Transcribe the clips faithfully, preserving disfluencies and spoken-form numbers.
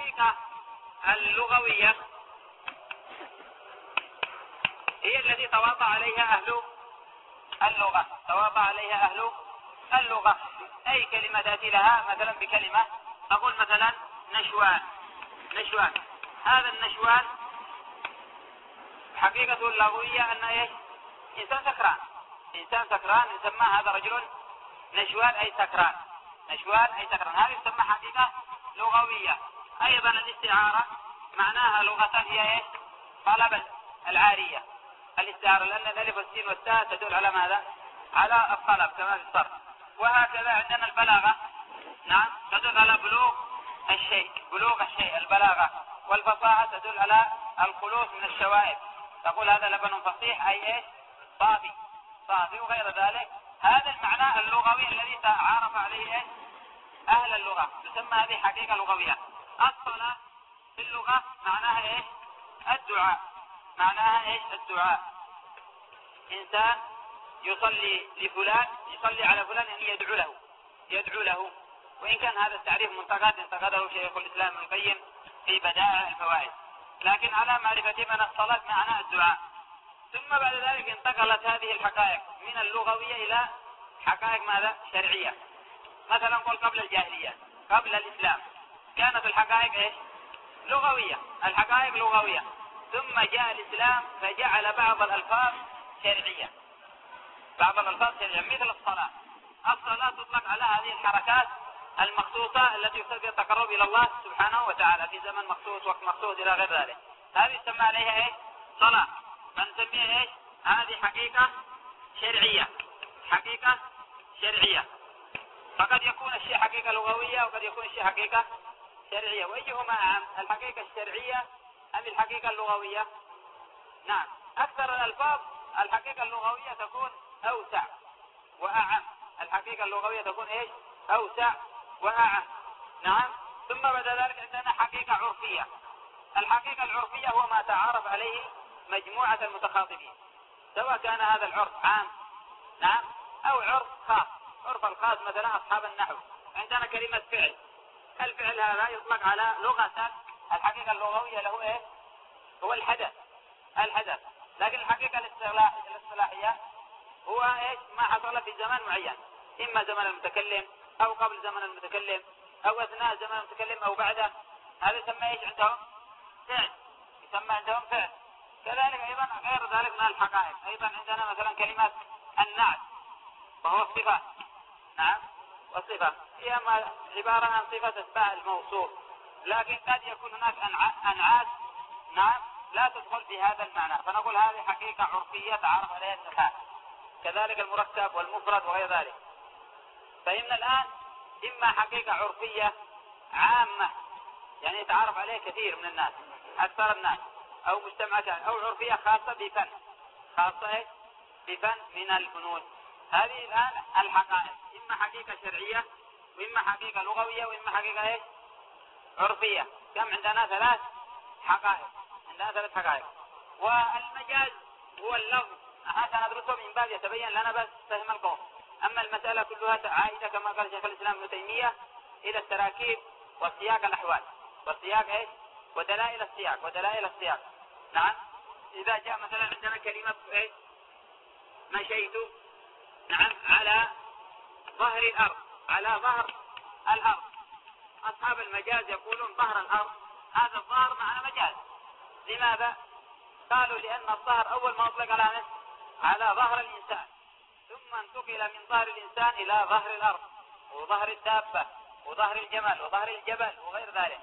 الحقيقة اللغوية هي التي تواطأ عليها أهل اللغة تواطأ عليها أهل اللغة. أي كلمة تأتي لها مثلا بكلمة، أقول مثلا نشوان. نشوان هذا النشوان حقيقته اللغوية أن إيش؟ إنسان سكران. إنسان سكران يسمى هذا رجل نشوان أي سكران. نشوان أي سكران، هذه تسمى حقيقة لغوية. أيضا الاستعارة معناها لغة هي إيش؟ طلب العارية. الاستعارة لأن الألف والسين والتاء تدل على ماذا؟ على الطلب كما في الصرف. وهكذا عندنا البلاغة، نعم، تدل على بلوغ الشيء، بلوغ الشيء البلاغة. والفصاحة تدل على الخلوص من الشوائب، تقول هذا لبن فصيح أي إيش؟ صافي صافي وغير ذلك. هذا المعنى اللغوي الذي تعارف عليه إيش؟ أهل اللغة، تسمى هذه حقيقة لغوية. الصلاة في اللغة معناها إيش؟ الدعاء. معناها إيش؟ الدعاء. إنسان يصلي لفلان، يصلي على فلان يعني يدعو له، يدعو له. وإن كان هذا التعريف منتقد انتقده شيخ الإسلام ابن القيم في بدائع الفوائد، لكن على معرفة من الصلاة معنى الدعاء. ثم بعد ذلك انتقلت هذه الحقائق من اللغوية إلى حقائق ماذا؟ شرعية. مثلا نقول قبل الجاهلية، قبل الإسلام كانت الحقائق إيش؟ لغوية. الحقائق لغوية. ثم جاء الإسلام فجعل بعض الألفاظ شرعية، بعض الألفاظ شرعية مثل الصلاة. الصلاة تطلق على هذه الحركات المخصوصة التي يقصد التقرب إلى الله سبحانه وتعالى في زمن مخصوص وقت مخصوص إلى غير ذلك، هذه يسمى عليها إيش؟ صلاة. فنسميها إيش؟ هذه حقيقة شرعية. حقيقة شرعية. فقد يكون الشيء حقيقة لغوية وقد يكون الشيء حقيقة شرعية. وأيهما أعم، الحقيقة الشرعية أم الحقيقة اللغوية؟ نعم، أكثر الألفاظ الحقيقة اللغوية تكون أوسع وأعم. الحقيقة اللغوية تكون إيش؟ أوسع وأعم. نعم. ثم بعد ذلك عندنا حقيقة عرفية. الحقيقة العرفية هو ما تعارف عليه مجموعة المتخاطبين، سواء كان هذا العرف عام، نعم، أو عرف خاص. عرف الخاص مثلا أصحاب النحو، عندنا كلمة فعل. الفعل هذا يطلق على لغة. الحقيقة اللغوية له إيه؟ هو الحدث. الحدث. لكن الحقيقة الاصطلاحية هو إيش؟ ما حصل في زمان معين، إما زمن المتكلم أو قبل زمن المتكلم أو أثناء زمن المتكلم أو بعده. هذا يسمى إيش عندهم؟ فعل. يسمى عندهم فعل. كذلك أيضا غير ذلك من الحقائق. أيضا عندنا مثلا كلمة النعت وهو الصفة. نعم، والصفة هي عبارة عن صفة تتبع الموصوف، لكن قد يكون هناك أنعات، نعم، لا تدخل في هذا المعنى، فنقول هذه حقيقة عرفية تعرف عليها النحاة. كذلك المركب والمفرد وغير ذلك. فإن الآن إما حقيقة عرفية عامة يعني يتعرف عليه كثير من الناس، أكثر الناس، أو مجتمعات، أو عرفية خاصة بفن، خاصة بفن من الفنون. هذه الآن الحقائق إما حقيقة شرعية وإما حقيقة لغوية وإما حقيقة إيه؟ عرفية. كم عندنا؟ ثلاث حقائق. عندنا ثلاث حقائق. والمجاز هو اللفظ، هذا ندرسه من باب يتبين لنا بس فهم القوم. أما المسألة كلها عائدة كما قال شيخ الإسلام ابن تيمية إلى التراكيب وسياق الأحوال والسياق إيش؟ ودلائل السياق ودلائل السياق. نعم. إذا جاء مثلا عندنا كلمة إيش؟ مشيت، نعم، على ظهر الأرض، على ظهر الأرض. أصحاب المجاز يقولون ظهر الأرض، هذا الظهر معنى مجاز. لماذا؟ قالوا لأن الظهر أول ما أطلق على نفسه على ظهر الإنسان، ثم انتقل من ظهر الإنسان إلى ظهر الأرض وظهر الدابة وظهر الجمل وظهر الجبل وغير ذلك.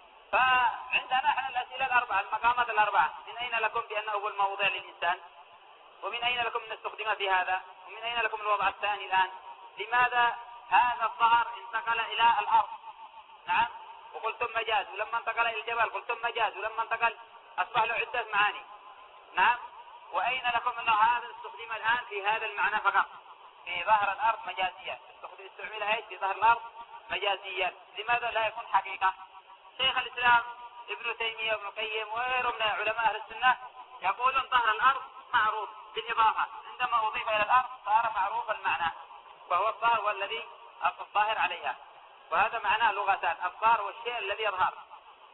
فعندنا احنا الأسئلة الأربعة، المقامات الأربعة، من أين لكم بأنه هو الموضع للإنسان؟ ومن أين لكم أن استخدم في هذا؟ ومن أين لكم الوضع الثاني الآن؟ لماذا هذا الظهر انتقل إلى الأرض؟ نعم، وقلتم مجاز، ولما انتقل إلى الجبل قلتم مجاز، ولما انتقل أصبح له عدة معاني. نعم. وأين لكم أنه هذا استخدم الآن في هذا المعنى فقط، في ظهر الأرض مجازيا، استعمل ايش؟ في ظهر الأرض مجازيا. لماذا لا يكون حقيقة؟ شيخ الإسلام ابن تيمية وابن القيم وغيره من علماء أهل السنة يقولون ظهر الأرض معروف بالإضافة، عندما أضيف إلى الأرض صار معروف المعنى، وهو الظاهر والذي الظاهر عليها. وهذا معناه لغتان، الظاهر والشيء الذي يظهر.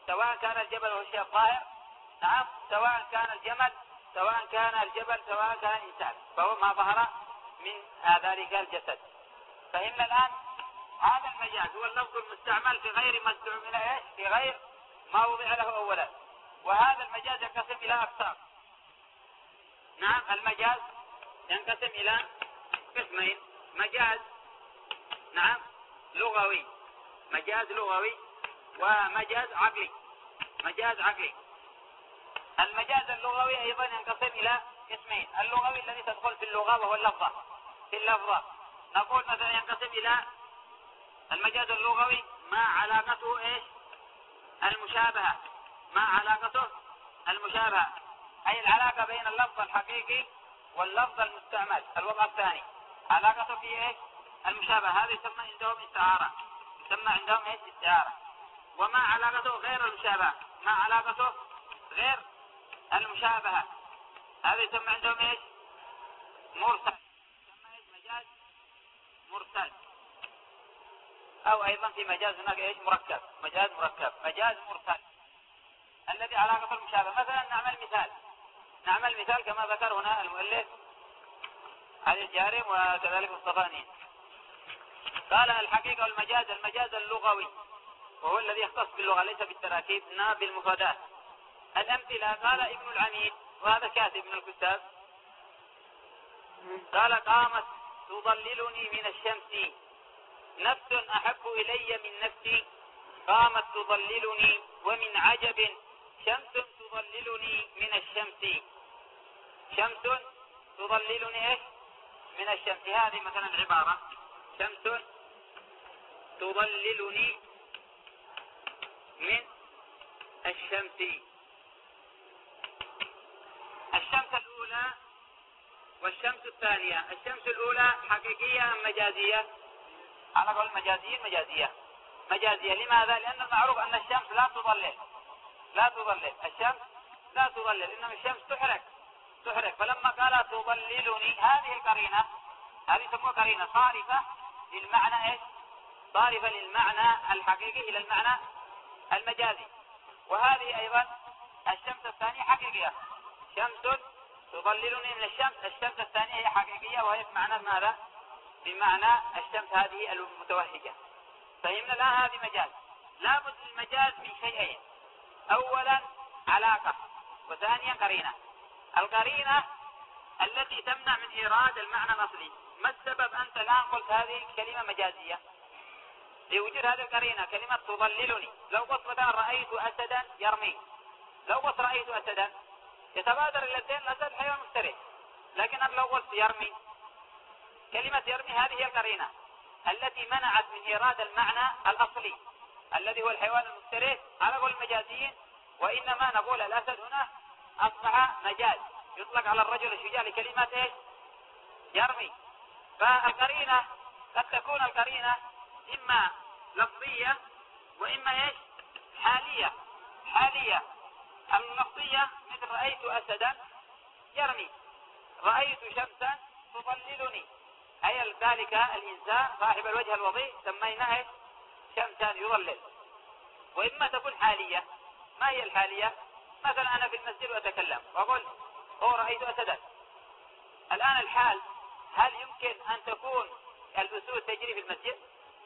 سواء كان الجبل هو الشيء الظاهر، نعم، سواء كان الجمل، سواء كان الجبل، سواء كان الإنسان، فهو ما ظهر من ذلك الجسد. فهمنا الآن هذا المجاز هو اللفظ المستعمل في غير ما استعمل ايش؟ في غير ما وضع له أولا. وهذا المجاز ينقسم إلى أقسام. نعم، المجاز ينقسم إلى قسمين: مجاز نعم لغوي، مجاز لغوي، ومجاز عقلي، مجاز عقلي. المجاز اللغوي أيضا ينقسم إلى قسمين: اللغوي الذي تدخل في اللغة وهو اللفظة، في اللفظة نقول مثلا ينقسم إلى المجاز اللغوي ما علاقته ايش؟ المشابهة، ما علاقته المشابهة، أي العلاقة بين اللفظ الحقيقي واللفظ المستعمل. الوضع الثاني علاقته في ايش؟ المشابهة، هذا يسمى عندهم استعارة، يسمى عندهم ايش؟ استعارة. وما علاقته غير المشابهة، ما علاقته غير المشابهة، هذا يسمى عندهم ايش؟ مرسل، يسمى ايش؟ مجاز مرسل. أو أيضا في مجاز هناك ايش؟ مركب، مجاز مركب، مجاز مرسل الذي علاقة المشابهة. مثلا نعمل مثال، نعمل مثال كما ذكر هنا المؤلف علي الجارم وكذلك الصفاني. قال الحقيقة والمجاز: المجاز اللغوي وهو الذي يختص باللغة ليس بالتراكيب، لا بالمفردات. الأمثلة: قال ابن العميد، وهذا كاتب من الكتاب، قال: قامت تضللني من الشمس، نفس أحب إلي من نفسي، قامت تضللني، ومن عجب شمس تضللني من الشمس. شمس تضللني إيش؟ من الشمس. هذه مثلا العبارة: شمس تضللني من الشمس. الشمس الأولى والشمس الثانية، الشمس الأولى حقيقية أم مجازية؟ على قول المجازيين مجازية، مجازية. لماذا؟ لأن المعروف أن الشمس لا تضلل، لا تضلل الشمس، لا تضلل، إنما الشمس تحرق، تحرق. فلما قال تضللني، هذه القرينة، هذه تسمى قرينة صارفة للمعنى ايش؟ صارفة للمعنى الحقيقي إلى المعنى المجازي. وهذه أيضا الشمس الثانية حقيقية، شمس تضللني من الشمس، الشمس الثانية هي حقيقية وهي بمعنى ماذا؟ بمعنى الشمس هذه المتوهجة. فهمنا الآن هذه مجاز. لابد للمجاز من شيئين: أولا علاقة، وثانيا قرينة. القرينة التي تمنع من إيراد المعنى الأصلي. ما السبب أنت الآن قلت هذه كلمة مجازية؟ لوجود هذه القرينة، كلمة تضللني. لو قلت مثلا رأيت أسدا يرمي، لو قلت رأيت أسدا يتبادر إلى الذهن الأسد حيوان مفترس، لكن لو قلت يرمي، كلمة يرمي هذه هي القرينة التي منعت من إيراد المعنى الأصلي الذي هو الحيوان المفترس على قول المجازيين. وإنما نقول الأسد هنا أصبح مجاز، يطلق على الرجل الشجاع لكلمة إيش؟ يرمي. فالقرينة قد تكون القرينة إما لفظية وإما إيش؟ حالية. حالية اللفظية مثل رأيت أسدا يرمي، رأيت شمسا تضللني، أي ذلك الإنسان صاحب الوجه الوضيء سميناه شمسا يضلل. وإما تكون حالية. ما هي الحالية؟ مثلا أنا في المسجد وأتكلم وأقول هو رأيت أسدا. الآن الحال، هل يمكن أن تكون الأسود تجري في المسجد؟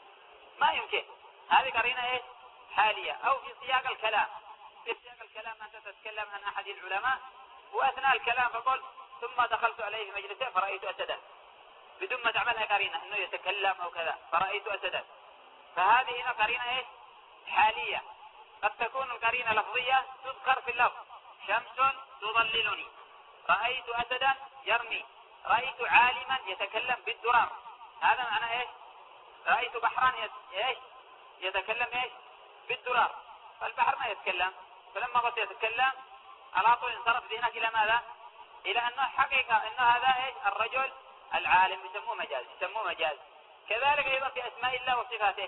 ما يمكن. هذه قرينة إيش؟ حالية. أو في سياق الكلام، في سياق الكلام أنت تتكلم عن أحد العلماء وأثناء الكلام فقل ثم دخلت عليه في مجلسه فرأيت أسدا، بدون ما تعملها قرينة أنه يتكلم أو كذا، فرأيت أسدا. فهذه هنا قرينة إيش؟ حالية. قد تكون القرينة لفظية تذكر في اللفظ: شمس تضللني، رأيت أسدا يرمي، رأيت عالما يتكلم بالدرر، هذا معنى إيش؟ رأيت بحرا إيش؟ يتكلم إيش؟ بالدرر. فالبحر ما يتكلم، فلما قلت يتكلم على طول انصرف ذهنك إلى ماذا؟ إلى أنه حقيقة أنه هذا إيش؟ الرجل العالم، يسموه مجاز، يسموه مجاز. كذلك أيضا في أسماء الله وصفاته.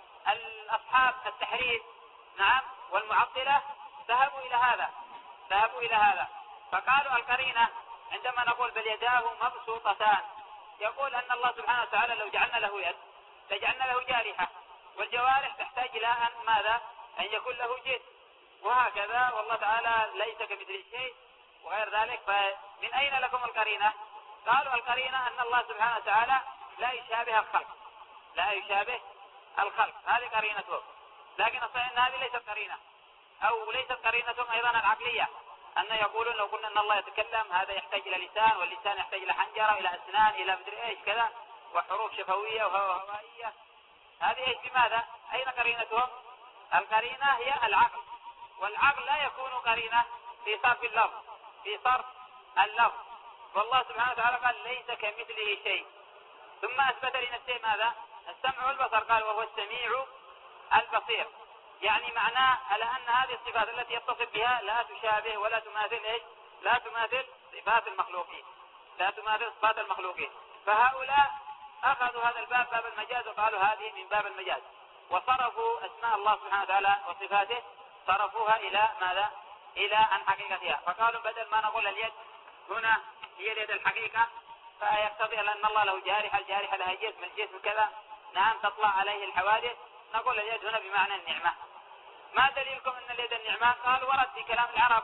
الأصحاب التحريف نعم والمعطلة ذهبوا إلى هذا، ذهبوا إلى هذا فقالوا القرينة عندما نقول بل يداه مبسوطتان، يقول أن الله سبحانه وتعالى لو جعلنا له يد لجعلنا له جارحة، والجوارح تحتاج إلى أن ماذا؟ أن يكون له جسم. وهكذا، والله تعالى ليس كمثله شيء وغير ذلك. فمن أين لكم القرينة؟ قالوا القرينة أن الله سبحانه وتعالى لا يشابه الخلق، لا يشابه الخلق، هذه قرينته. لكن الصحيح أن هذه ليست قرينة، أو ليست قرينتهم أيضا العقلية، أن يقولون لو قلنا أن الله يتكلم هذا يحتاج إلى لسان، واللسان يحتاج إلى حنجرة، إلى أسنان، إلى مدري إيش كذا، وحروف شفوية وهوائية. هذه إيش بماذا؟ أين قرينتهم؟ القرينة هي العقل، والعقل لا يكون قرينة في صرف اللفظ، في صرف اللفظ. والله سبحانه وتعالى قال ليس كمثله شيء، ثم أثبت لنفسه ماذا؟ السمع والبصر، قال وهو السميع البصير. يعني معناه على أن هذه الصفات التي يتصف بها لا تشابه ولا تماثل إيش؟ لا تماثل صفات المخلوقين، لا تماثل صفات المخلوقين. فهؤلاء أخذوا هذا الباب، باب المجاز، وقالوا هذه من باب المجاز، وصرفوا أسماء الله سبحانه وتعالى وصفاته صرفوها إلى ماذا؟ إلى عن حقيقتها. فقالوا بدل ما نقول اليد هنا هي اليد الحقيقة، فيقتضي أن الله له جارحة، الجارحة لها جسم، الجسم كذا، نعم تطلع عليه الحوادث، نقول اليد هنا بمعنى النعمة. ما دليلكم أن اليد النعمة؟ قال ورد في كلام العرب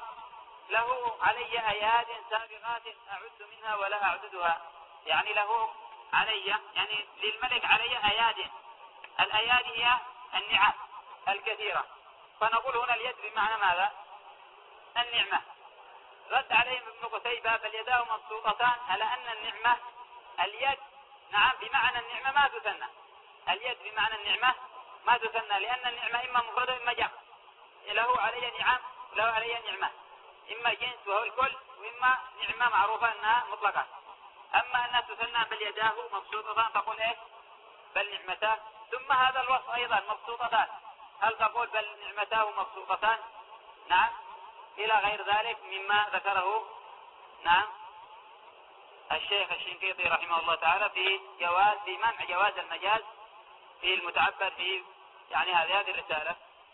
له علي أياد سابغات أعد منها ولا أعددها. يعني له علي، يعني للملك علي أياد، الأياد هي النعم الكثيرة، فنقول هنا اليد بمعنى ماذا؟ النعمة. رد عليهم ابن قتيبة فاليداه مبسوطتان على أن النعمة اليد، نعم بمعنى النعمة ما تثنى، اليد بمعنى النعمة ما تثنى، لأن النعمة إما مفردة إما جمع، له علي نعم له علي نعمة، إما جنس وهو الكل، وإما نعمة معروفة أنها مطلقة. أما أنها تثنى بل يداه مبسوطتان تقول إيه؟ بل نعمتان. ثم هذا الوصف أيضا مبسوطتان، هل تقول بل نعمتاه مبسوطتان؟ نعم، إلى غير ذلك مما ذكره نعم الشيخ الشنقيطي رحمه الله تعالى في جواز في منع جواز المجاز في المتعبد في يعني هذه هذه الرسالة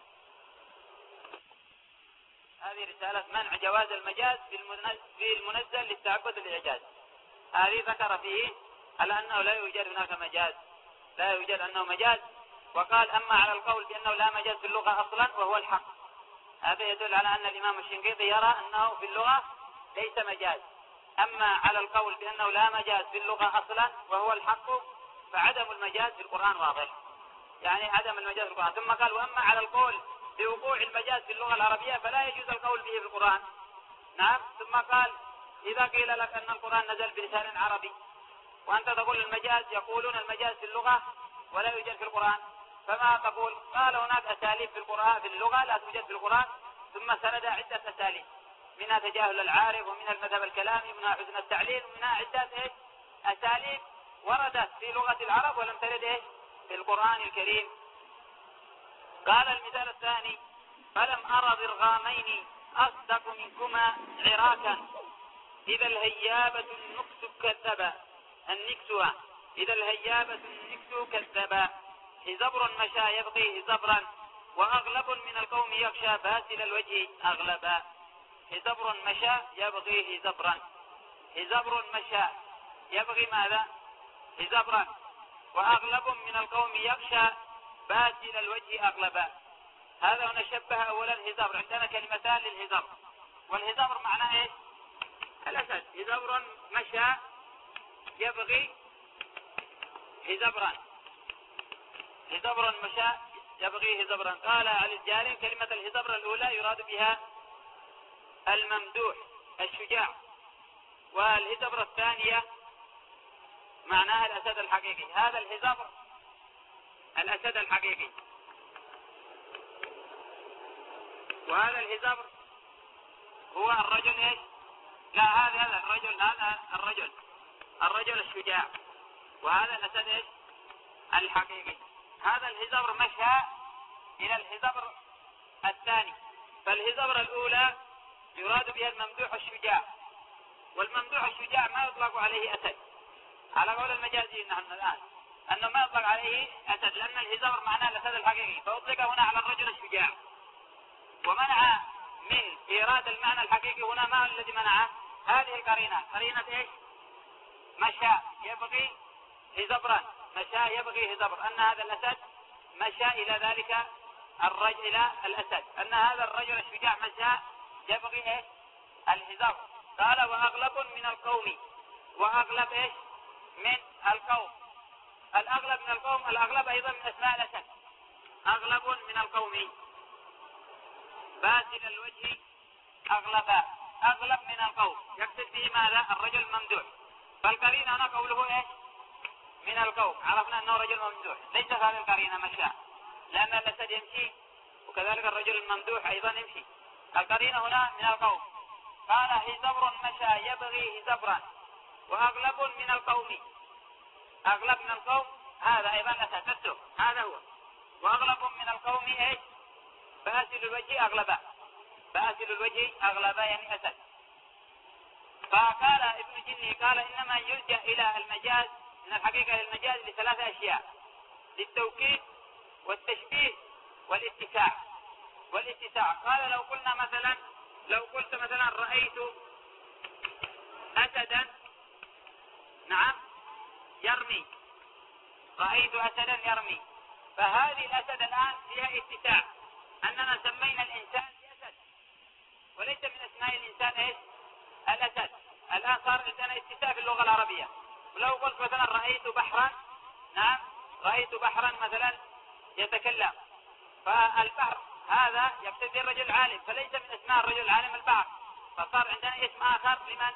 هذه رسالة منع جواز المجاز في المنزل للتعبد الإعجاز. هذه ذكر فيه على أنه لا يوجد هناك مجاز، لا يوجد أنه مجاز. وقال أما على القول بأنه لا مجاز في اللغة أصلا وهو الحق، هذا يدل على أن الإمام الشنقيطي يرى أنه في اللغة ليس مجاز. أما على القول بأنه لا مجاز في اللغة أصلا وهو الحق، فعدم المجاز في القرآن واضح، يعني عدم المجاز في القرآن. ثم قال وأما على القول بوقوع المجاز في اللغة العربية فلا يجوز القول به في القرآن. نعم. ثم قال إذا قيل لك أن القرآن نزل بلسان عربي وأنت تقول المجاز، يقولون المجاز في اللغة ولا يوجد في القرآن، فما تقول؟ قال هناك أساليب في القرآن في اللغة لا توجد في القرآن، ثم سرد عدة أساليب، منها تجاهل العارف، ومنها المذهب الكلامي، ومنها حسن التعليل، ومنها عدة إيه؟ أساليب وردت في لغة العرب ولم ترد إيه؟ في القرآن الكريم. قال المثال الثاني فلم أرى ضرغامين أصدق منكما عراكا إذا الهيابة النكس كذبا النكسها إذا الهيابة النكس كذبا حزبر مشى يبغي حزبرا وأغلب من القوم يخشى باسل الوجه أغلبا. حزبر مشى يبغي حزبرا، حزبر مشى يبغي ماذا؟ حزبرا، وأغلب من القوم يخشى باسل الوجه أغلبا. هذا هنا شبه أولا الحزبر، عندنا كلمتان للحزبر، والحزبر معناه إيش؟ الأسد. حزبر مشى يبغي حزبرا، حزبر مشى يبغي حزبرا. قال علي الجاري كلمة الحزبر الأولى يراد بها الممدوح الشجاع، والحزبر الثانية معناها الأسد الحقيقي. هذا الحزبر الأسد الحقيقي، وهذا الحزبر هو الرجل ايش؟ لا هذا هذا الرجل هذا الرجل الرجل الشجاع، وهذا الأسد ايش؟ الحقيقي. هذا الحزبر مشى إلى الحزبر الثاني، فالحزبر الأولى يراد بها الممدوح الشجاع، والممدوح الشجاع ما يطلق عليه أسد على قول المجازيين نحن الآن، أنه ما يطلق عليه أسد، لأن الحزبر معناه الأسد الحقيقي، فأطلق هنا على الرجل الشجاع. ومنع من إيراد المعنى الحقيقي هنا ما الذي منعه؟ هذه القرينة، قرينة إيش؟ مشى يبغي حزبرا، مشى يبغي حزبر، أن هذا الأسد مشى إلى ذلك الرجل إلى الأسد أن هذا الرجل الشجاع مشى يبغي إيش الحزاب. قال وأغلب من القوم، وأغلب إيش من القوم، الأغلب من القوم، الأغلب أيضا من أسماء الأسد، أغلب من القوم باسل الوجه أغلب، أغلب من القوم يقصد به ماذا الرجل الممدوح. فالقرين هنا قوله إيش من القوم، عرفنا أنه رجل ممدوح، ليس هذا القرين مشى لأن الأسد يمشي وكذلك الرجل الممدوح أيضا يمشي. القرين هنا من القوم. قال هزبر مشى يبغي هزبرا، وأغلب من القوم، أغلب من القوم هذا أيضا أسد نفسه هذا هو. وأغلب من القوم إيش باسل الوجه أغلبا، باسل الوجه أغلبا يعني أسد. فقال ابن جني قال إنما يلجأ إلى المجاز من الحقيقة المجاز لثلاثة أشياء، للتوكيد والتشبيه والاتساع. والاتساع قال لو قلنا مثلا، لو قلت مثلا رأيت أسدا نعم يرمي، رأيت أسدا يرمي، فهذه الأسد الآن فيها اتساع، أننا سمينا الإنسان بأسد وليس من أسماء الإنسان إيش الأسد. الآن صار عندنا اتساع في اللغة العربية. ولو قلت مثلا رأيت بحرا، نعم رأيت بحرا مثلا يتكلم، فالبحر هذا يقتضي الرجل العالم، فليس من اسماء الرجل العالم البحر، فصار عندنا اسم آخر لمن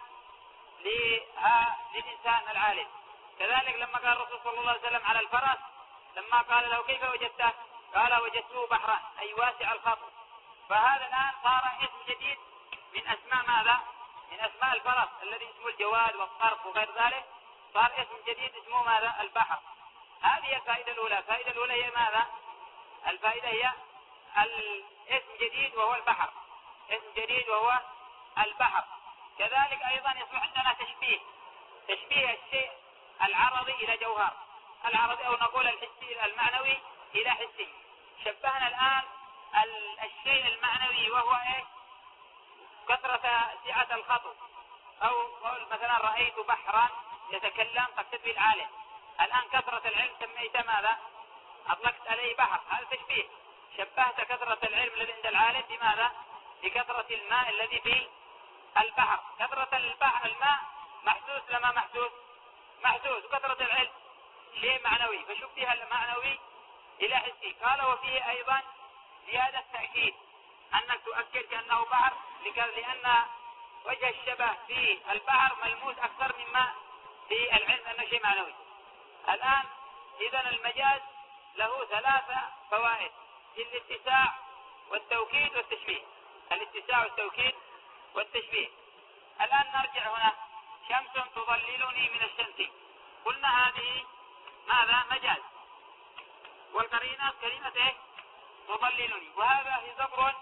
لها للإنسان العالم. كذلك لما قال الرسول صلى الله عليه وسلم على الفرس لما قال له كيف وجدته قال وجدته بحرا أي واسع الخط. فهذا الآن صار اسم جديد من أسماء ماذا من أسماء الفرس الذي اسمه الجواد والطرف وغير ذلك، صار اسم جديد اسمه ماذا البحر. هذه الفائدة الأولى. الفائدة الأولى هي ماذا الفائدة هي الاسم جديد وهو البحر، اسم جديد وهو البحر. كذلك أيضا يصبح عندنا تشبيه، تشبيه الشيء العرضي إلى جوهر، العرضي أو نقول الحسي المعنوي إلى حسي. شبهنا الآن الشيء المعنوي وهو إيه كثرة سعة الخط، أو قول مثلا رأيت بحرا يتكلم تقصد به العالم. الآن كثرة العلم سميت ماذا أطلقت عليه بحر، هذا تشبيه. شبهت كثرة العلم الذي عند العالم بماذا بكثرة الماء الذي في البحر. كثرة البحر الماء محسوس لما محسوس محسوس، وكثرة العلم شيء معنوي، فشبه المعنوي إلى حسي. قال وفيه أيضا زيادة تأكيد، أنك تؤكد كأنه بحر لأن وجه الشبه في البحر ملموس أكثر مما في العلم أنه شيء معنوي. الآن إذن المجاز له ثلاثة فوائد، الاتساع والتوكيد والتشبيه، الاتساع والتوكيد والتشبيه. الآن نرجع هنا، شمس تظللني من الشمس، قلنا هذه ماذا مجاز، والقرينة كلمة ايه تظللني. وهذا هزبر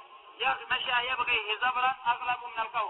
مشى يبغي هزبرا أغلب من القوم،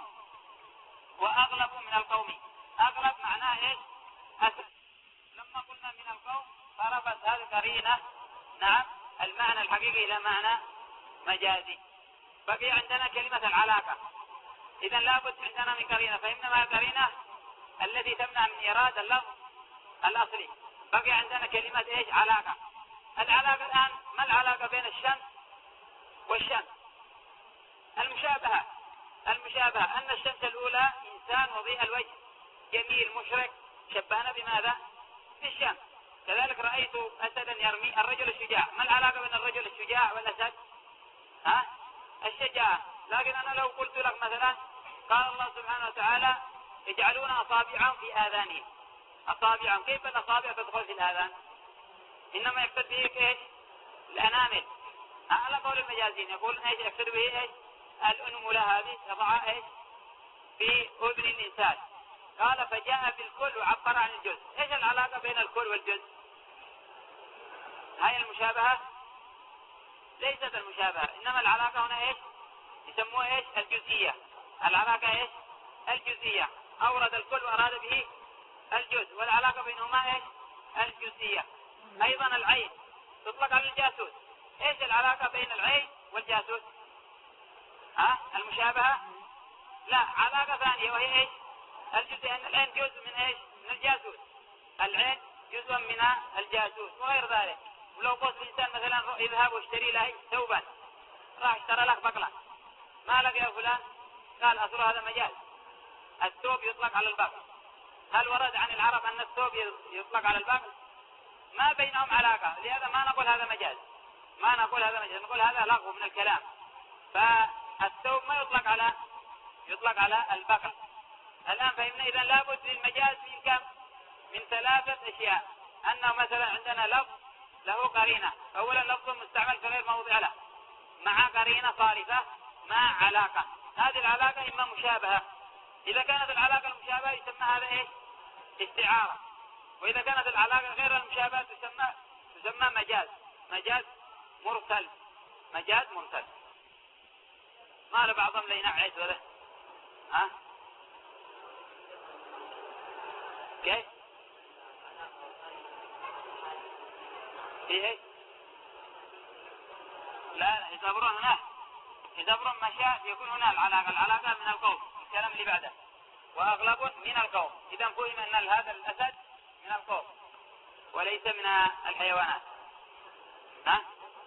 وأغلب من القوم أغلب معناه ايش أسد. لما قلنا من القوم صرفت هذه قرينة نعم المعنى الحقيقي إلى معنى مجازي. بقي عندنا كلمة العلاقة، إذا لابد عندنا من قرينة، فإنما القرينة التي تمنع من إيراد اللفظ الأصلي. بقي عندنا كلمة إيش علاقة. العلاقة الآن ما العلاقة بين الشمس والشمس؟ المشابهة، المشابهة أن الشمس الأولى إنسان وضيء الوجه جميل مشرق، شبهنا بماذا بالشمس. كذلك رأيت أسدا يرمي، الرجل الشجاع، ما العلاقة بين الرجل الشجاع والأسد؟ ها الشجاعة. لكن أنا لو قلت لك مثلا قال الله سبحانه وتعالى يجعلون أصابعهم في آذانهم، أصابعهم كيف الأصابع تدخل في الآذان؟ إنما يقصد به إيش الأنامل. على قول المجازين يقول إيش يقصد به إيش الأنملة هذه تضع إيش في أذن الإنسان. قال فجاء بالكل وعبر عن الجزء. إيش العلاقة بين الكل والجزء؟ هاي المشابهة ليست المشابهة، إنما العلاقة هنا إيش يسموها إيش الجزئية. العلاقة إيش الجزئية، أورد الكل وأراد به الجزء، والعلاقة بينهما إيش الجزئية. أيضا العين تطلق على الجاسوس. إيش العلاقة بين العين والجاسوس؟ ها المشابهة لا، علاقة ثانية وهي إيش الجزء، أن العين جزء من إيش من الجاسوس، العين جزء من الجاسوس وغير ذلك. ولو قلت الإنسان مثلا اذهب واشتري له ثوبا، راح اشترى لك بقلة، ما لقى يا فلان، قال أصل هذا مجاز، الثوب يطلق على البقل. هل ورد عن العرب أن الثوب يطلق على البقل؟ ما بينهم علاقة، لهذا ما نقول هذا مجاز، ما نقول هذا مجاز، نقول هذا لغو من الكلام. فالثوب ما يطلق على يطلق على البقل. الآن فهمنا إذا لابد للمجاز من كم؟ من ثلاثة أشياء. أنه مثلا عندنا لفظ له قرينة، أولا لفظ مستعمل في غير موضع له مع قرينة صارفة مع علاقة، هذه العلاقة إما مشابهة، إذا كانت العلاقة المشابهة يسمى هذا إيش؟ استعارة. وإذا كانت العلاقة غير المشابهة تسمى تسمى مجاز، مجاز مرسل، مجاز مرسل. ما لبعضهم لينعس ولا ها؟ كيف؟ في ايه؟ لا يعتبرون هنا، يعتبرون مشاء يكون هنا العلاقة، العلاقة من القوم، الكلام اللي بعده وأغلب من القوم. إذا فهم أن هذا الأسد من القوم وليس من الحيوانات. ها؟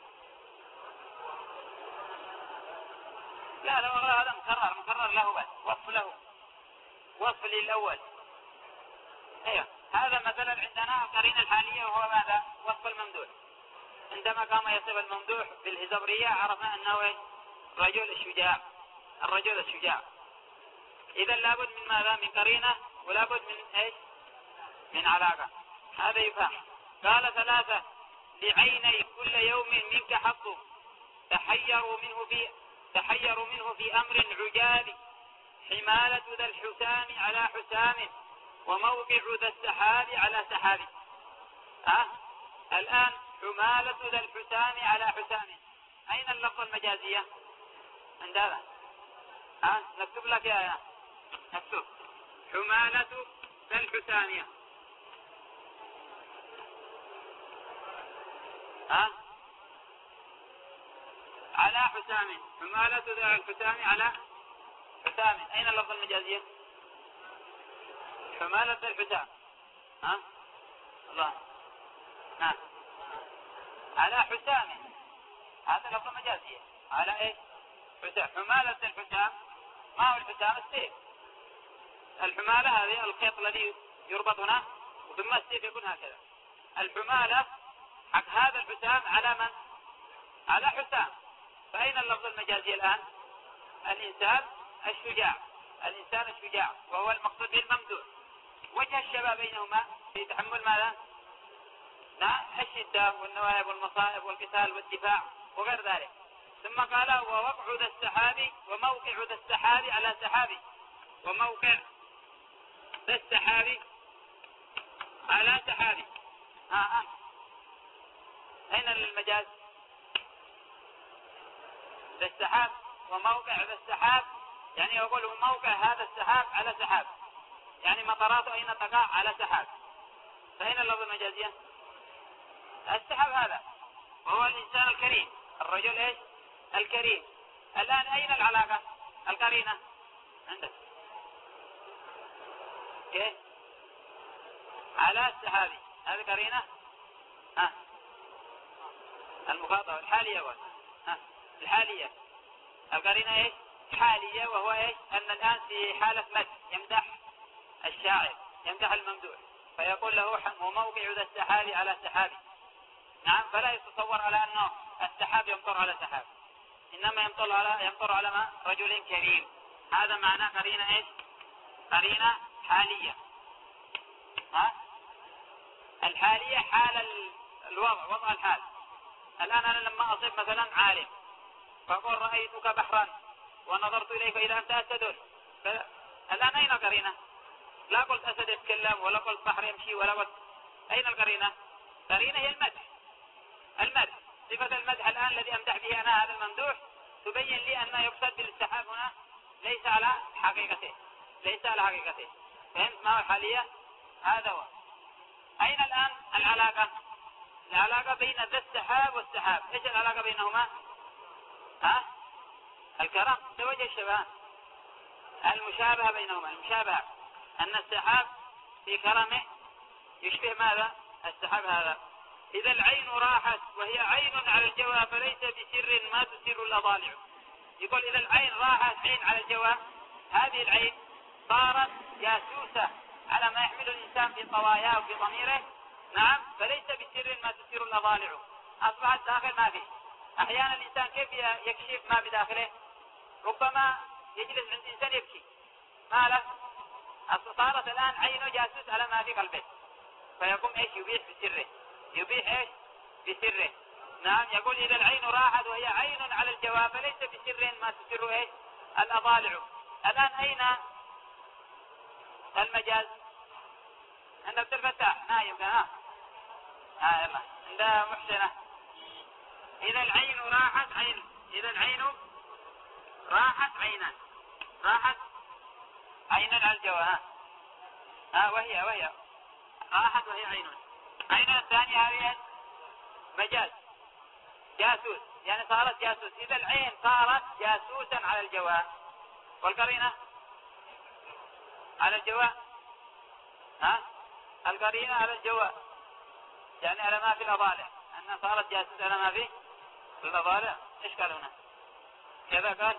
لا لا والله هذا مكرر مكرر له بس وصف له، وصف للأول. ايوه هذا مثلا عندنا القرينة الحالية وهو ماذا؟ وصف الممدوح. عندما قام يصف الممدوح بالهزبرية عرفنا أنه رجل الشجاع، الرجل الشجاع. إذا لابد من ماذا؟ من قرينة، ولابد من ايش؟ من علاقة. هذا يفهم. قال ثلاثة لعيني كل يوم منك حظ، تحيروا منه في تحيروا منه في أمر عجاب، حمالة ذا الحسام على حسام، وموقع ذا السحاب على سحاب. ها؟ الآن حمالة ذا الحسام على حسام، أين اللفظ المجازية؟ عند هذا. ها؟ نكتب لك يا نكتب حمالة ذا الحسام. ها؟ على حسام، حمالة ذا الحسام على حسام، أين اللفظ المجازية؟ حمالة ذا الحسام. ها؟ الله. ها؟ على حسام، هذا لفظ مجازية. على ايه؟ حسام. حمالة الحسام، ما هو الحسام؟ السيف. الحمالة هذه الخيط الذي يربط هنا ثم السيف يكون هكذا. الحمالة حق هذا الحسام على من؟ على حسام. فأين اللفظ المجازي الآن؟ الإنسان الشجاع، الإنسان الشجاع، وهو المقصود بالممدوح. وجه الشباب بينهما في تحمل ماذا؟ نعم الشدة والنوائب والمصائب والقتال والدفاع وغير ذلك. ثم قال ووقع ذا السحاب، وموقع ذا السحاب على سحاب، وموقع ذا السحاب على سحاب. ها ها أين المجاز؟ ذا السحاب وموقع ذا السحاب، يعني يقول موقع هذا السحاب على سحاب، يعني مطراته أين تقع؟ على سحاب. فأين اللفظ المجازية؟ السحاب هذا وهو الإنسان الكريم، الرجل إيش؟ الكريم. الآن أين العلاقة؟ القرينة عندك كيف؟ على السحابي، هذه قرينة. ها المخاطبة الحالية ولا ها الحالية. القرينة إيش؟ حالية، وهو إيش؟ أن الآن في حالة مدح، يمدح الشاعر، يمدح الممدوح، فيقول له وموقع ذا السحاب على سحابي. نعم، فلا يتصور على أنه السحاب يمطر على سحاب، إنما يمطر على يمطر على ما؟ رجل كريم. هذا معناه قرينة إيش؟ قرينة حالية. ها؟ الحالية حال الوضع، وضع الحال. الآن أنا لما أصيب مثلا عالم فأقول رأيتك بحرا ونظرت إليك إذا أنت أسد، الآن أين القرينة؟ لا قلت أسد يتكلم ولا قلت بحر يمشي ولا قلت. أين القرينة؟ قرينة هي المدح. المدح، صفة المدح الآن الذي أمدح به أنا هذا الممدوح تبين لي أن يقصد بالسحاب هنا ليس على حقيقته، ليس على حقيقته. فهمت ما هو الحالية؟ هذا هو. أين الآن العلاقة؟ العلاقة بين ذا السحاب والسحاب، إيش العلاقة بينهما؟ ها؟ الكرم، توجه الشباب. المشابهة بينهما، المشابهة أن السحاب في كرمه يشبه ماذا؟ السحاب هذا. إذا العين راحت وهي عين على الجوى فليس بسر ما تسر الأضالع. يقول إذا العين راحت عين على الجوى، هذه العين صارت جاسوسة على ما يحمل الإنسان في طواياه وفي ضميره، نعم، فليس بسر ما تسر الأضالع، أصبحت داخل ما فيه. أحيانا الإنسان كيف يكشف ما بداخله؟ ربما يجلس عند إنسان يبكي، ما له، صارت الآن عينه جاسوس على ما في قلبه، فيقوم إيش؟ يبيح بسره، يبيح إيش؟ بسره. نعم، يقول إذا العين راحت وهي عين على الجواب فليس بسر ما تسر إيش؟ الأضالع. الآن أين المجاز؟ عند عبد الفتاح نايم ها ها يلا عند محسنة. إذا العين راحت عين، إذا العين راحت عينا، راحت عينا على الجواب، ها ها وهي وهي راحت وهي عين. عين الثانية هذه مجاز جاسوس، يعني صارت جاسوس. إذا العين صارت جاسوسا على الجواب، والقرينة على الجواب، ها القرينة على الجواب يعني على ما في الأضالع، أنها صارت جاسوس على ما في الأضالع. إيش قال هنا؟ كذا قال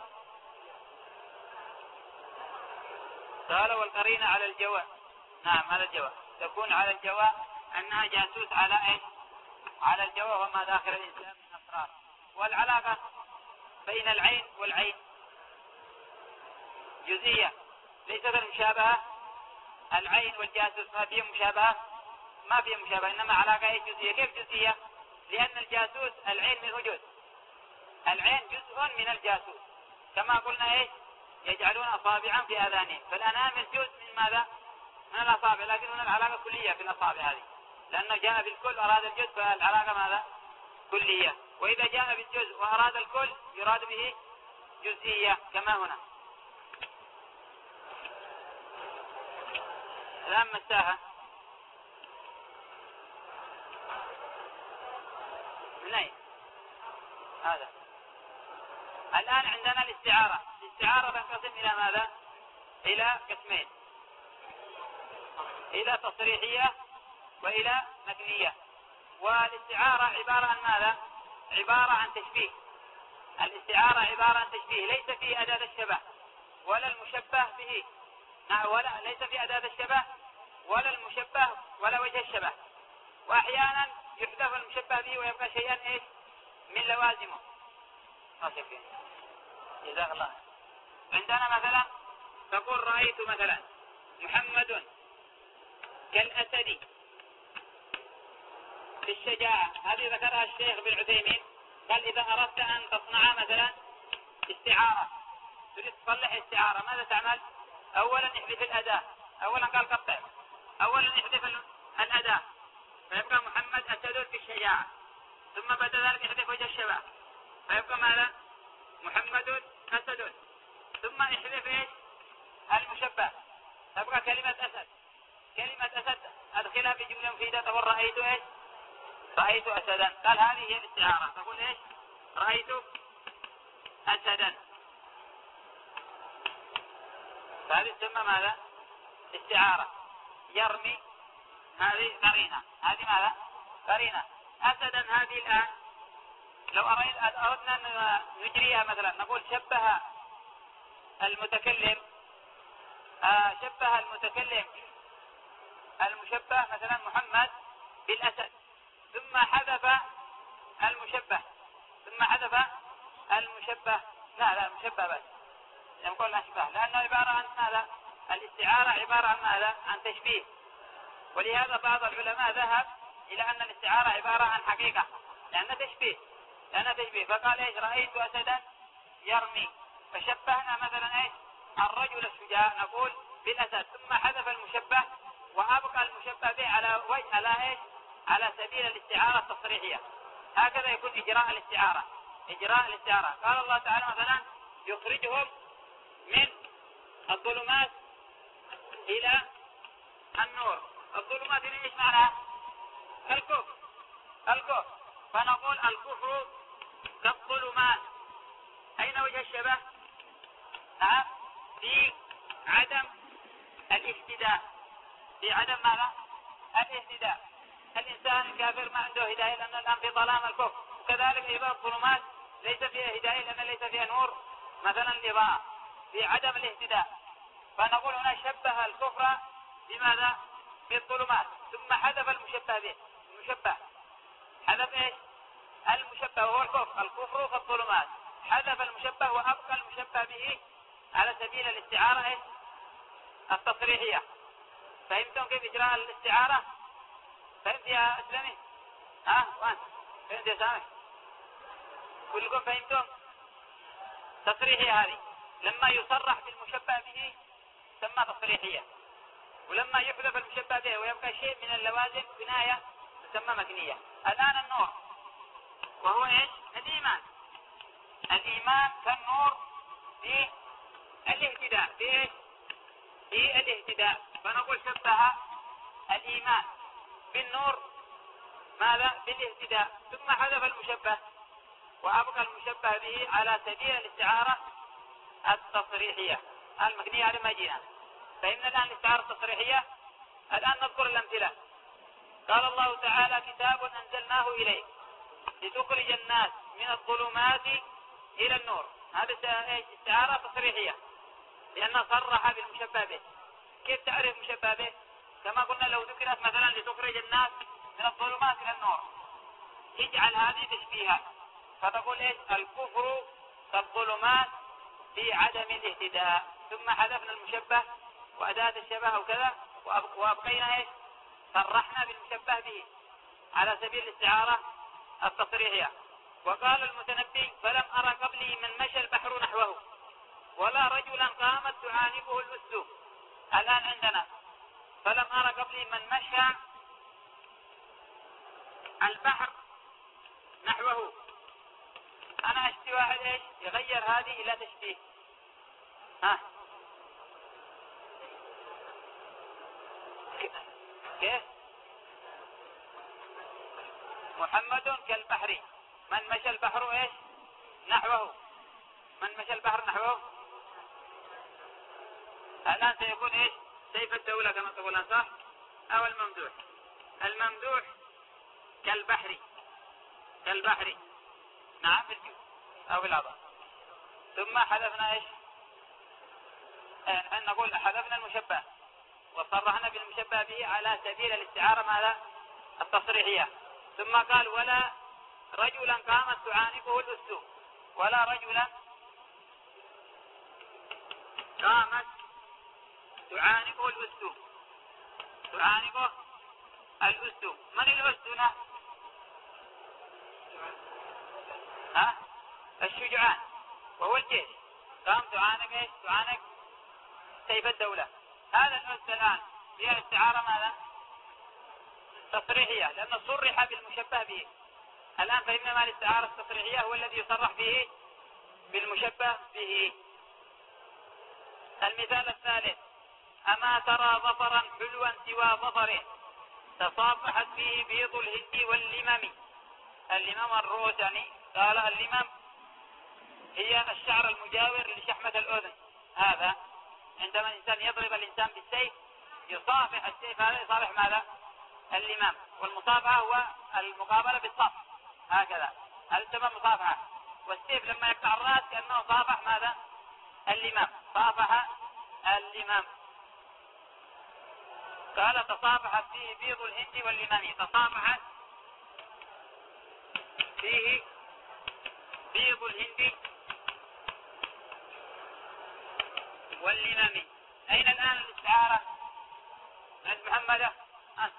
قال والقرينة على الجواب، نعم على الجواب، تكون على الجواب أنها جاسوس على إيش؟ على الجواب وما داخل الإنسان من أسرار. والعلاقة بين العين والعين جزئية ليست المشابهة. العين والجاسوس ما فيه مشابهة، ما فيه مشابهة، إنما علاقة إيش؟ جزئية. كيف جزئية؟ لأن الجاسوس العين منه جزء، العين جزء من الجاسوس، كما قلنا إيش؟ يجعلون أصابعا في آذانهم، فالأنامل جزء من ماذا؟ من الأصابع، لكن هنا العلاقة كلية في الأصابع هذه، لأنه جاء بالكل أراد الجزء، فالعلاقة ماذا؟ كلية. وإذا جاء بالجزء وأراد الكل يراد به جزئية كما هنا. الآن مساحة من أين؟ هذا الآن عندنا الاستعارة. الاستعارة تنقسم إلى ماذا؟ إلى قسمين، إلى تصريحية وإلى مكنية. والاستعارة عبارة عن ماذا؟ عبارة عن تشبيه. الاستعارة عبارة عن تشبيه، ليس في أداة الشبه ولا المشبه به، ولا ليس في أداة الشبه ولا المشبه ولا وجه الشبه. وأحيانا يحذف المشبه به ويبقى شيئا إيش؟ من لوازمه. جزاك الله. عندنا مثلا تقول رأيت مثلا محمد كالأسد في الشجاعة، هذه ذكرها الشيخ بن عثيمين، قال إذا أردت أن تصنع مثلا استعارة، تريد تصلح استعارة، ماذا تعمل؟ أولا احذف الأداة، أولا قال قطع، أولا احذف الأداة فيبقى محمد أسد في الشجاعة، ثم بعد ذلك احذف وجه الشبه فيبقى ماذا؟ محمد أسد، ثم احذف ايش؟ المشبه تبقى كلمة أسد. كلمة أسد أدخلها في جملة مفيدة، تقول رأيت ايش؟ رأيت أسدا. قال هذه هي الاستعارة، تقول ايش؟ رأيت أسدا، فهذه تسمى ماذا؟ استعارة. يرمي هذه قرينة، هذه ماذا؟ قرينة. أسدا هذه الآن لو أردنا أن نجريها مثلا نقول شبه المتكلم آه شبه المتكلم المشبه مثلا محمد بالأسد، ثم حذف المشبه ثم حذف المشبه لا لا المشبه بس نقول أشبه، لأنه عبارة عن ماذا؟ الاستعارة عبارة عن ماذا؟ عن تشبيه. ولهذا بعض العلماء ذهب إلى أن الاستعارة عبارة عن حقيقة، لأنها تشبيه لأنها تشبيه فقال إيش؟ رأيت أسدا يرمي، فشبهنا مثلا إيش؟ الرجل الشجاع نقول بالأسد، ثم حذف المشبه وأبقى المشبه به على وجه على إيش؟ على سبيل الاستعارة التصريحية. هكذا يكون إجراء الاستعارة. إجراء الاستعارة قال الله تعالى مثلا يخرجهم من الظلمات إلى النور. الظلمات هنا إيش معناها؟ الكفر الكفر فنقول الكفر كالظلمات. أين وجه الشبه؟ نعم في عدم الاهتداء، في عدم ماذا؟ الاهتداء. الإنسان الكافر ما عنده هداية لأن الآن في ظلام الكفر، وكذلك أيضا الظلمات ليس فيها هداية لأن ليس فيها نور مثلا الإضاءة، في عدم الاهتداء. فنقول هنا شبه الكفر بماذا؟ بالظلمات، ثم حذف المشبه به. المشبه حذف ايش؟ المشبه وهو الكفر، الكفر في الظلمات، حذف المشبه وأبقى المشبه به على سبيل الاستعارة ايش؟ التصريحية. فهمتم كيف إجراء الاستعارة؟ فهمت يا أسلمي؟ ها وانت فهمت يا سامي؟ كلكم فهمتم؟ تصريحية هذه لما يصرح بالمشبه به تسمى تصريحية، ولما يحذف المشبه به ويبقى شيء من اللوازم بناية تسمى مكنية. الآن النور وهو ايش؟ الإيمان. الإيمان كالنور في الاهتداء، في ايش؟ في الاهتداء. فنقول شبه الإيمان بالنور ماذا؟ بالاهتداء، ثم حذف المشبه وأبقى المشبه به على سبيل الاستعارة التصريحية المكنية على ما جينا. فإن الآن الاستعارة التصريحية. الآن نذكر الأمثلة. قال الله تعالى: كتاب أنزلناه إليك لتخرج الناس من الظلمات إلى النور. هذا استعارة تصريحية لأنه صرح بالمشبه به. كيف تعرف مشبه به؟ كما قلنا لو ذكرت مثلا لتخرج الناس من الظلمات إلى النور، اجعل هذه تشبيها فتقول ايش؟ الكفر كالظلمات في عدم الاهتداء، ثم حذفنا المشبه وأداة الشبه أو كذا وأبقينا ايش؟ صرحنا بالمشبه به على سبيل الاستعارة التصريحية. وقال المتنبي: فلم أرى قبلي من مشى البحر نحوه ولا رجلا قامت تعانبه الأسد. الآن عندنا فلم أرى قبلي من مشى البحر نحوه. أنا أشتي واحد إيش؟ يغير هذه إلى تشبيه. ها كيف؟ محمد كالبحر، من مشى البحر إيش؟ نحوه. من مشى البحر نحوه الآن سيكون إيش؟ سيف الدولة كما تقولون صح؟ أو الممدوح. الممدوح كالبحر، كالبحر نعم في الجو أو في العضاء. ثم حذفنا إيش؟ أن نقول حذفنا المشبه وصرحنا بالمشبه به على سبيل الاستعارة ماذا؟ التصريحية. ثم قال: ولا رجلا قامت تعانقه الأسد. ولا رجلا قامت تعانقه الأسد. تعانقه الأسد. من الأسد هنا؟ ها؟ الشجعان وهو الجيش. قام تعانق ايش؟ تعانق سيف الدولة. هذا الأسد الآن هي الاستعارة ماذا؟ تصريحية لأنه صرح بالمشبه به. الآن فإنما الاستعارة التصريحية هو الذي يصرح به بالمشبه به. المثال الثالث: أما ترى ظفرا حلوا سوى ظفره تصافحت فيه بيض الهند واللمم. اللمم الرؤوس، يعني قال اللمم هي الشعر المجاور لشحمة الأذن. هذا عندما الإنسان يضرب الإنسان بالسيف يصافح السيف، هذا يصافح ماذا؟ اللمام. والمصافحة هو المقابلة بالصف هكذا، هذا تسمى مصافحة. والسيف لما يقطع الرأس كأنه صافح ماذا؟ اللمام. صافح اللمام. قال: تصافحت فيه بيض الهند واللمام. تصافحت فيه بيض الهند واللمام. أين الآن الاستعارة؟ عند محمد. أه.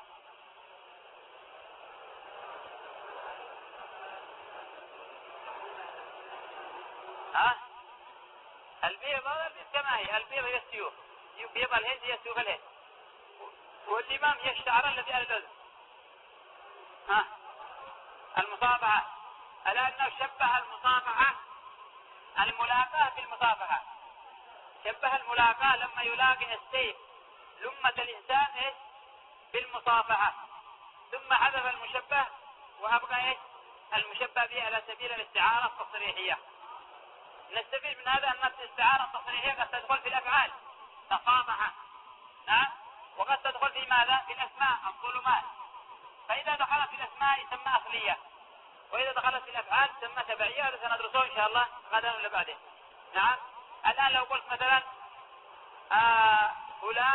ها؟ البيض البيض كما هي، البيض هي السيوف، بيض الهند هي سيوف الهند، واللمام هي الشعر الذي على الأذن. ها؟ المصافحة. الآن شبه المصافحة الملاقاة بالمصافحة. شبه الملاقاة لما يلاقي السيف لمة الإنسان إيش؟ بالمصافحة. ثم حذف المشبه وأبقى إيش؟ المشبه به على سبيل الاستعارة التصريحية. نستفيد من هذا أن الاستعارة التصريحية قد تدخل في الأفعال تصافح، نعم، وقد تدخل في ماذا؟ في الأسماء الظلمات. فإذا في الأسماء يسمى أصلية، وإذا دخلت في الأفعال تسمى تبعية. هذا سندرسه إن شاء الله غدا ولا بعدين. نعم. الآن لو قلت مثلا آه فلان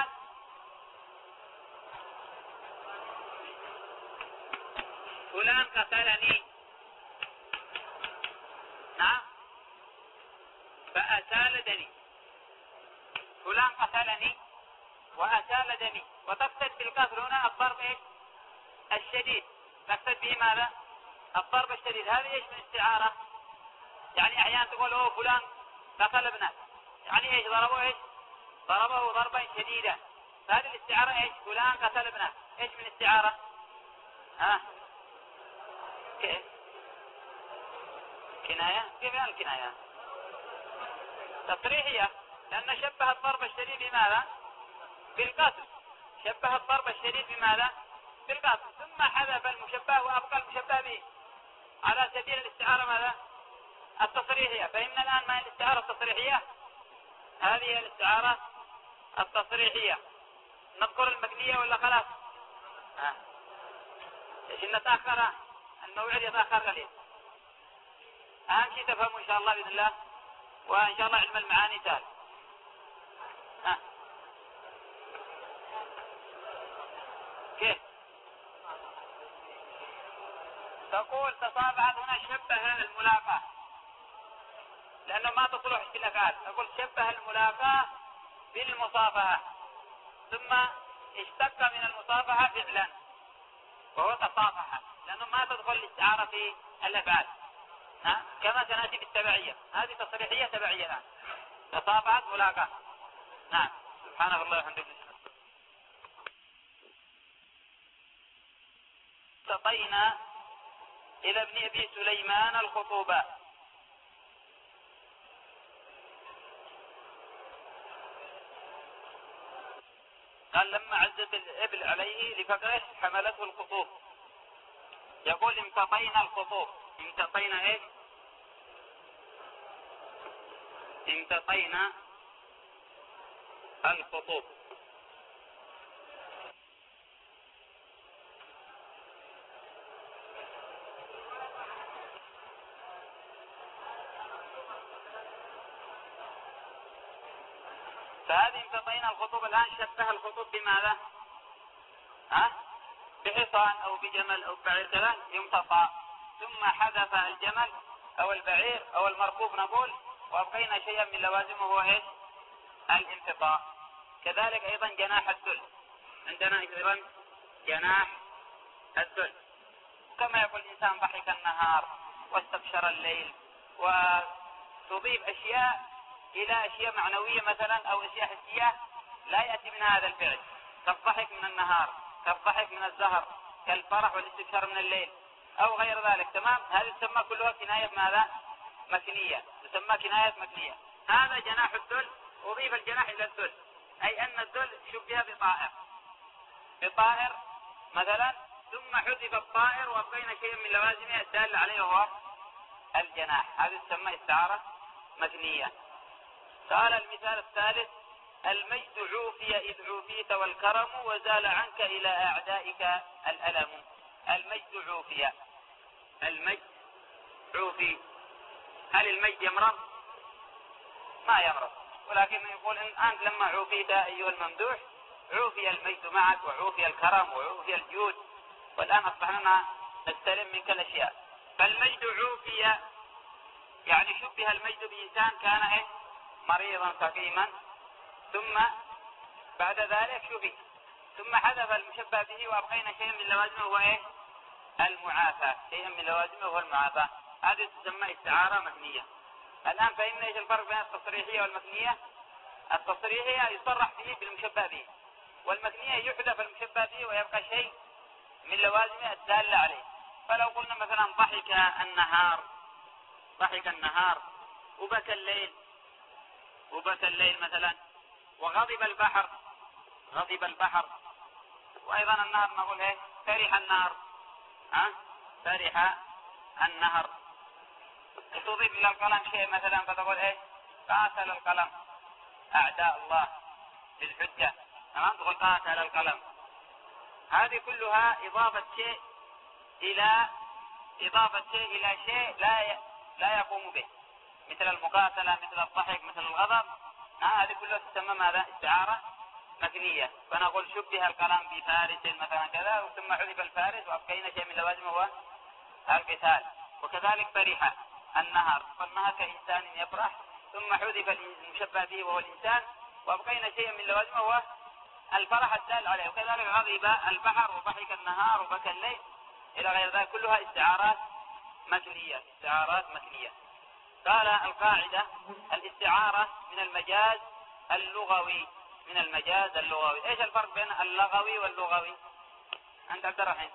فلان قتلني، نعم، فأسال دمي. فلان قتلني وأسال دمي، وتقصد بالقتل هنا الضرب إيش؟ الشديد. تقصد به ماذا؟ الضرب الشديد. هذه إيش من استعارة؟ يعني أحيانا تقول أوه فلان قتل ابنه، يعني إيش؟ ضربه إيش؟ ضربه ضربا شديدا. هذه الاستعارة إيش؟ فلان قتل ابنه. إيش من استعارة؟ ها؟ كيف؟ كناية؟ كيف يعني الكناية؟ تصريحية، لأن شبه الضرب الشديد بماذا؟ بالقتل. شبه الضرب الشديد بماذا؟ بالقتل. ثم حذف المشبه وأبقى المشبه به على سبيل الاستعارة ماذا؟ التصريحية. فهمنا الآن ما هي الاستعارة التصريحية؟ هذه هي الاستعارة التصريحية. نذكر المبنية ولا خلاص؟ ها. ايش نتأخر؟ الموعد يتأخر قليل. أهم شيء تفهموا إن شاء الله بإذن الله، وإن شاء الله علم المعاني سهل. ها. كيف؟ تقول تصابعت هنا شبه الملاقاة، لأنه ما تصلح في الأفعال. تقول شبه الملاقاة بالمصافحة، ثم اشتق من المصافحة فعلا وهو تصافح، لأنه ما تدخل الاستعارة في الأفعال. ها؟ كما سنأتي بالتبعية. هذه تصريحية تبعية الآن. تصافحت ملاقاة. نعم. سبحانك الله وبحمدك. التقينا إلى ابن أبي سليمان الخطوبة. قال لما عزت الإبل عليه لفقره حملته الخطوب. يقول امتطينا الخطوب. امتطينا ايش؟ امتطينا الخطوب. فهذه امتطينا الخطوب الآن شبه الخطوب بماذا؟ ها؟ بحصان أو بجمل أو بعير كذا يمتطى، ثم حذف الجمل أو البعير أو المركوب نقول، وأبقينا شيئا من لوازمه هو إيش؟ الانتطاء. كذلك أيضا جناح الذل. عندنا أيضا جناح الذل. كما يقول الإنسان ضحك النهار واستبشر الليل، وتضيف أشياء إلى أشياء معنوية مثلا أو أشياء حسية لا يأتي من هذا الفعل، كالضحك من النهار، كالضحك من الزهر، كالفرح والاستبشار من الليل أو غير ذلك. تمام. هذه تسمى كلها كناية ماذا؟ مكنية. تسمى كناية مكنية. هذا جناح الذل، أضيف الجناح إلى الذل، أي أن الذل شبه بطائر بطائر مثلا، ثم حذف الطائر وأبقينا شيئا من لوازمه الدال عليه وهو الجناح. هذه تسمى استعارة مكنية. قال المثال الثالث: المجد عوفي إذ عوفيت والكرم وزال عنك إلى أعدائك الألم. المجد عوفي. المجد عوفي. هل المجد يمرض؟ ما يمرض، ولكن يقول إن أنت لما عوفيت أيها الممدوح عوفي المجد معك وعوفي الكرم وعوفي الجود، والآن أصبحنا نستلم منك الأشياء. فالمجد عوفي يعني شبه المجد بإنسان كان إيه؟ مريضا سقيما، ثم بعد ذلك شفي، ثم حذف المشبه به وأبقينا شيئا من لوازمه هو إيه؟ المعافاة. شيئا من لوازمه هو المعافاة. هذه تسمى استعارة مكنية. الآن فهمنا إيش الفرق بين التصريحية والمكنية؟ التصريحية يصرح به بالمشبه به، والمكنية يحذف المشبه به ويبقى شيء من لوازمه الدالة عليه. فلو قلنا مثلا ضحك النهار، ضحك النهار، وبكى الليل، وبكى الليل مثلا، وغضب البحر، غضب البحر، وأيضا النهر نقول إيه؟ فرح النهر، ها؟ فرح النهر. تضيف إلى القلم شيء مثلا فتقول إيه؟ قاتل القلم أعداء الله بالحجة، تمام؟ تقول قاتل القلم. هذه كلها إضافة شيء إلى إضافة شيء إلى شيء لا لا يقوم به، مثل المقاتلة، مثل الضحك، مثل الغضب. هذه كلها تسمى ماذا؟ استعارة مكنية. فنقول شبه القلم بفارس مثلا كذا، ثم حذف الفارس وأبقينا شيء من لوازمه هو القتال. وكذلك فرح النهر، فالنهر كإنسان يفرح، ثم حذف المشبه به وهو الإنسان، وأبقينا شيئا من لوازمه هو الفرح الدال عليه. وكذلك غضب البحر وضحك النهار وبكى الليل إلى غير ذلك، كلها استعارات مكنية، استعارات مكنية. قال القاعدة: الاستعارة من المجاز اللغوي، من المجاز اللغوي. ايش الفرق بين اللغوي واللغوي؟ انت عبد الرحيم.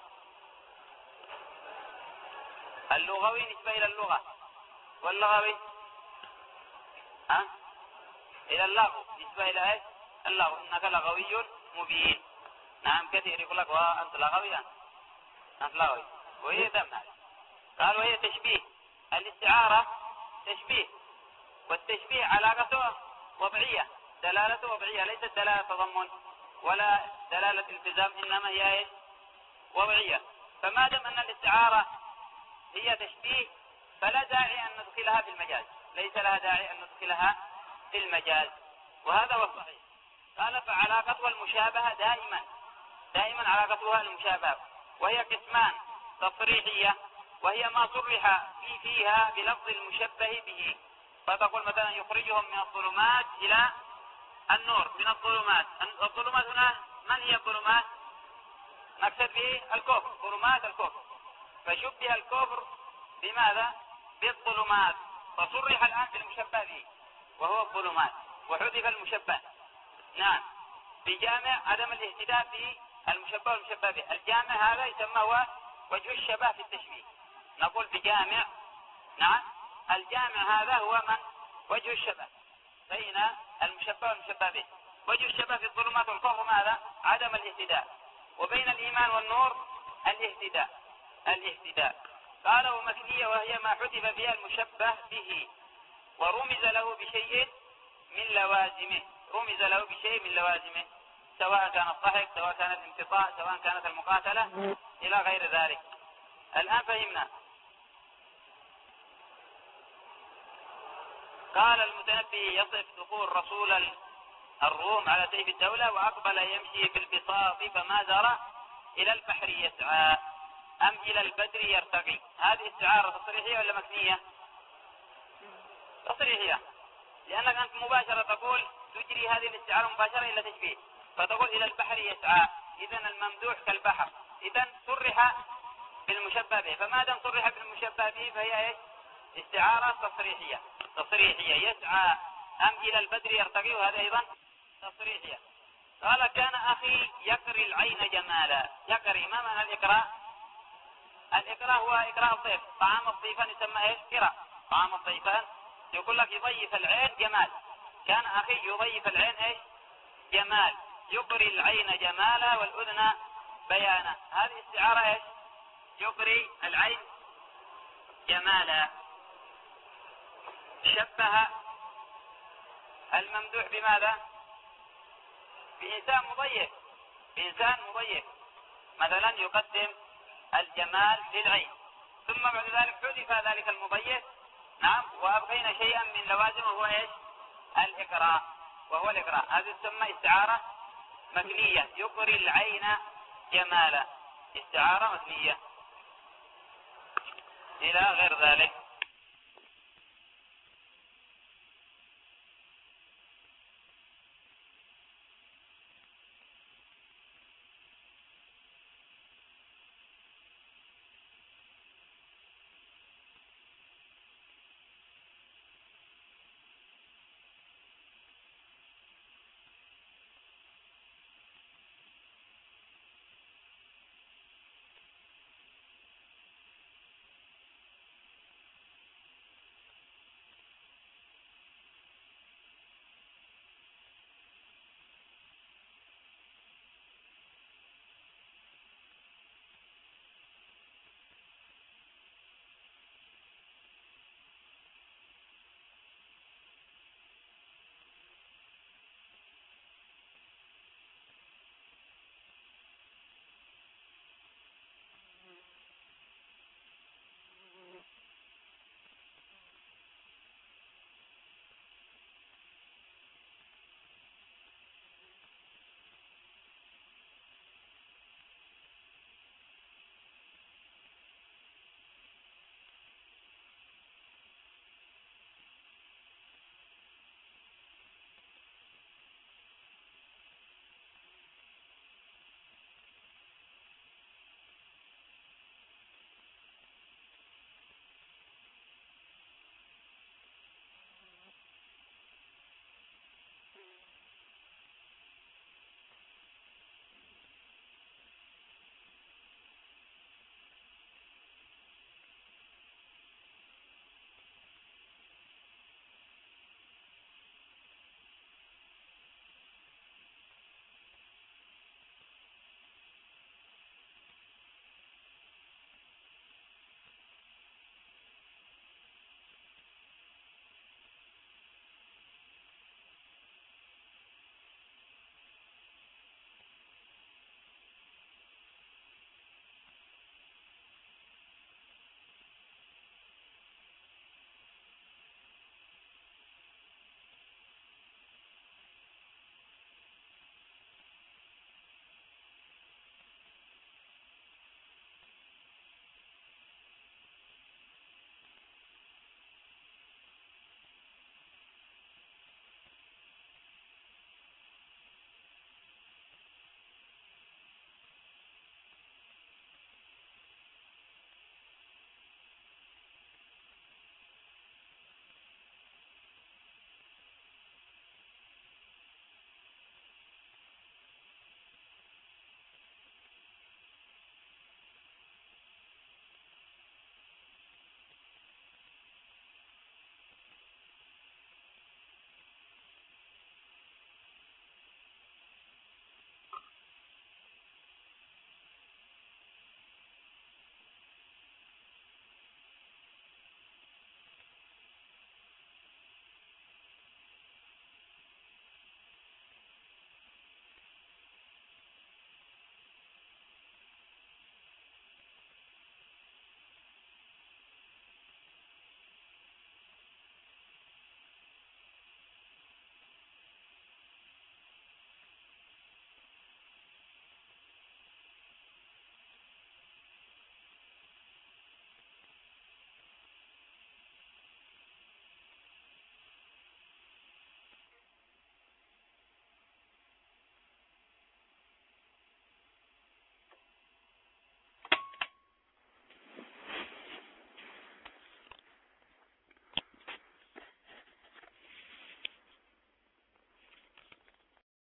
اللغوي نسبة الى اللغة، واللغوي ها الى اللغو، نسبة الى ايش؟ اللغو. انك لغوي مبين. نعم كثير يقول لك وانت لغوي، انت لغوي، وهي تمام. قال وهي تشبيه. الاستعارة تشبيه، والتشبيه علاقته وضعية، دلالته وضعية، ليست دلالة تضمن ولا دلالة التزام، إنما هي ايش؟ وضعية. فما دام أن الاستعارة هي تشبيه فلا داعي أن ندخلها في المجاز، ليس لها داعي أن ندخلها في المجاز، وهذا هو الصحيح. قال فعلاقتها المشابهة دائما، دائما علاقتها المشابهة، وهي قسمان: تصريحية، وهي ما صرح في فيها بلفظ المشبه به. فتقول مثلا يخرجهم من الظلمات إلى النور، من الظلمات. الظلمات هنا من هي الظلمات؟ نقصد به الكفر، ظلمات الكفر. فشبه الكفر بماذا؟ بالظلمات، فصرح الآن بالمشبه به وهو الظلمات، وحذف المشبه. نعم، بجامع عدم الاهتداء في المشبه والمشبه به. الجامع هذا يسمى هو وجه الشبه في التشبيه. نقول بجامع، نعم، الجامع هذا هو من؟ وجه الشبه بين المشبه والمشبه به. وجه الشبه في الظلمات والكفر ماذا؟ عدم الاهتداء. وبين الإيمان والنور الاهتداء، الاهتداء. قال ومكنية، وهي ما حذف بها المشبه به ورمز له بشيء من لوازمه، رمز له بشيء من لوازمه، سواء كان الضحك، سواء كانت الانقطاع، سواء كانت المقاتلة إلى غير ذلك. الآن فهمنا. قال المتنبي يصف دخول رسول الروم على سيف الدولة: وأقبل يمشي بالبساط فما زرع إلى البحر يسعى أم إلى البدر يرتقي. هذه استعارة تصريحية ولا مكنية؟ تصريحية، لأنك أنت مباشرة تقول تجري هذه الاستعارة مباشرة إلى تشبيه، فتقول إلى البحر يسعى، إذن الممدوح كالبحر، إذن صرح بالمشبه به. فما دام صرح بالمشبه به فهي إيش؟ استعارة تصريحية، تصريحية. يسعى أم إلى البدر يرتقي، وهذا أيضا تصريحية. قال كان أخي يقري العين جمالا. يقري، ما معنى الإقراء؟ الإقراء هو إقراء الضيف. طعام الضيفان يسمى إيش؟ قراء. طعام الضيفان يقول لك يضيف العين جمال. كان أخي يضيف العين إيش؟ جمال. يقري العين جمالا والأذن بيانا. هذه استعارة إيش؟ يقري العين جمالا. شبه الممدوح بماذا؟ بإنسان مضيف، بإنسان مضيف. مثلا يقدم الجمال للعين، ثم بعد ذلك حذف ذلك المضيف، نعم، وأبقينا شيئا من لوازمه وهو إيش؟ الإقراء، وهو الإقراء. هذه تسمى استعارة مكنية. يقري العين جمالا، استعارة مكنية إلى غير ذلك.